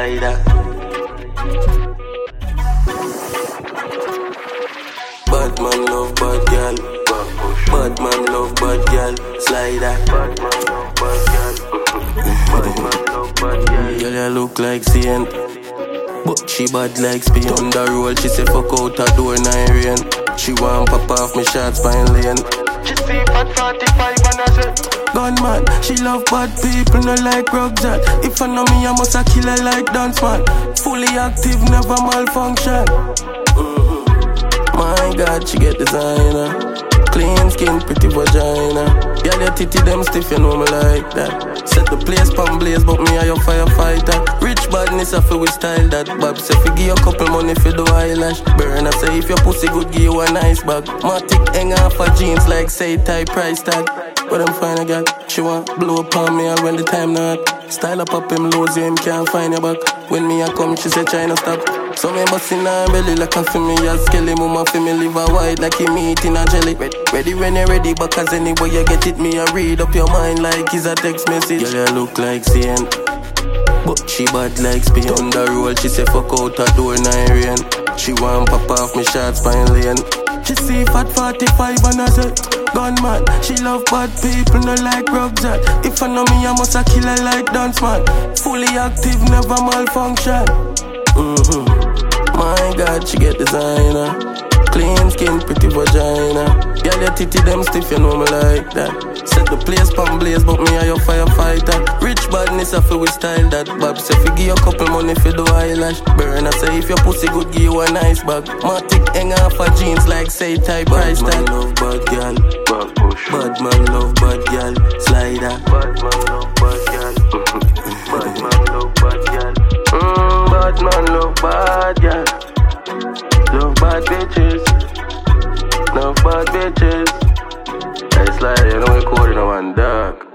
slider. Bad man love bad girl. Bad man love bad girl. Slider. Bad man love bad girl. Bad man love bad girl. Girl, you look like Saint, but she bad like Spain. On the road, she say fuck out her door in the rain. She want pop off me shots pine lane. She see fat 45 and I say gunman. She love bad people, no like rucksack. If I know me, I must a killer like dance man. Fully active, never malfunction. My God, she get designer. Clean skin, pretty vagina. Girl, your titty them stiff, you know me like that. Set the place pan blaze, but me a your firefighter. Rich badness, I feel we style that. Bob say fi give you a couple money for the eyelash. Burn, I say if your pussy good, give you a nice bag. Matic hang off her jeans like say type price tag. But I'm fine, I got. She want blow up on me, and when the time not. Style up up him lows, you him can't find your back. When me a come, she say China stop. So me bustin' her belly like a me as Kelly. Mama fi me live a wide like he meat in a jelly. Ready when you're ready, but cause anyway you get it, me a read up your mind like it's a text message. Girl, you look like Saint, but she bad like Spain. On the road, she say fuck out her door in the rain. She want pop off me shots pine lane. She see fat 45 and I say gunman. She love bad people, no like rucksack. If I know me, I must a killer like dance man. Fully active, never malfunction. My God, she get designer. Clean skin, pretty vagina. Girl, your titty them stiff, you know me like that. Set the place pan blaze, but me a your firefighter. Rich badness, I feel we style that. Bob say fi give you a couple money for the eyelash. Burn, I say if your pussy good, give you a nice bag. Matic hang off her jeans like say type price tag. Bad man love bad girl. Bad man love bad girl. Slider. Bad man love bad girl. Bad man love bad girl. Bad man love bad girl. Love bad bitches. Love bad bitches. It's like, you know, we call it a one dog.